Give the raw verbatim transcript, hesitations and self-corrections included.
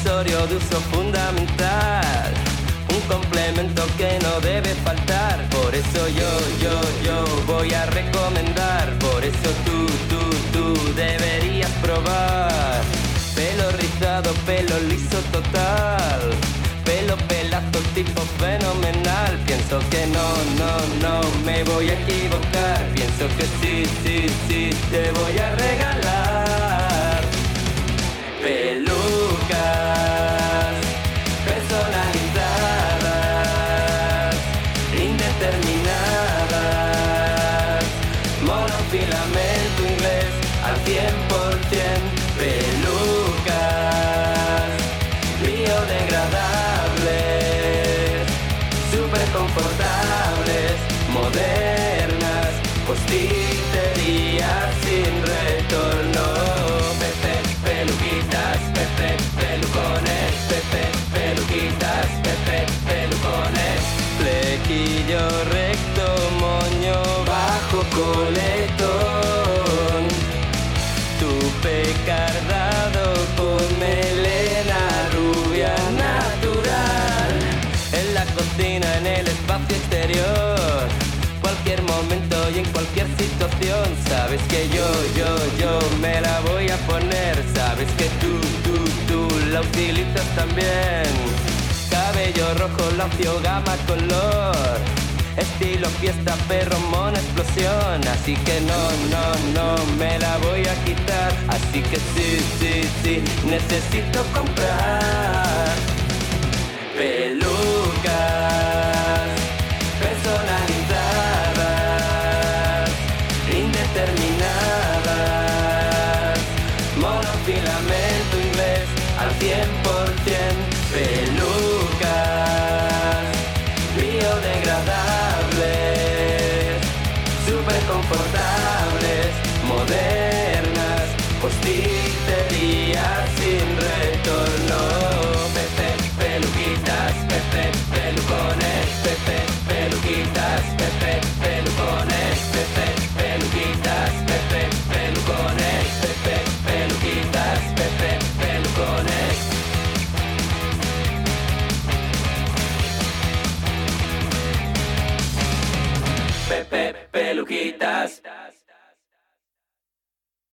accesorio de uso fundamental, un complemento que no debe faltar. Por eso yo, yo, yo voy a recomendar. Por eso tú, tú, tú deberías probar. Pelo rizado, pelo liso total, pelo pelazo tipo fenomenal. Pienso que no, no, no me voy a equivocar. Pienso que sí, sí, sí te voy a regalar pelucas personalizadas, indeterminadas, monofilamento inglés al cien por cien. Pelucas biodegradables, súper confortables, modernas, posticerías sin retorno. Pepe, peluquitas, Pepe, pelucones, Pepe, peluquitas, Pepe, pelucones. Flequillo recto, moño bajo, coletón, tupe cardado con melena rubia natural. En la cocina, en el espacio exterior, cualquier momento y en cualquier situación. Sabes que yo, yo, yo me la voy a poner. Sabes que tú, tú, tú la utilizas también. Cabello rojo, lacio, gama, color, estilo fiesta, perro, mono, explosión. Así que no, no, no me la voy a quitar. Así que sí, sí, sí, necesito comprar pelucas personalizadas, indeterminadas, monofilamento inglés al cien por cien. Pelucas biodegradables, súper confortables, modernas, posticerías sin retorno.